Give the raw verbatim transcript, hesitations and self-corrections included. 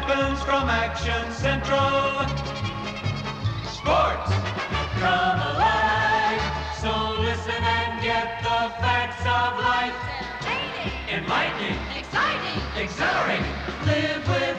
happens from Action Central. Sports, come alive. So listen and get the facts of life. Entertaining, Enlightening, exciting, exhilarating. Live with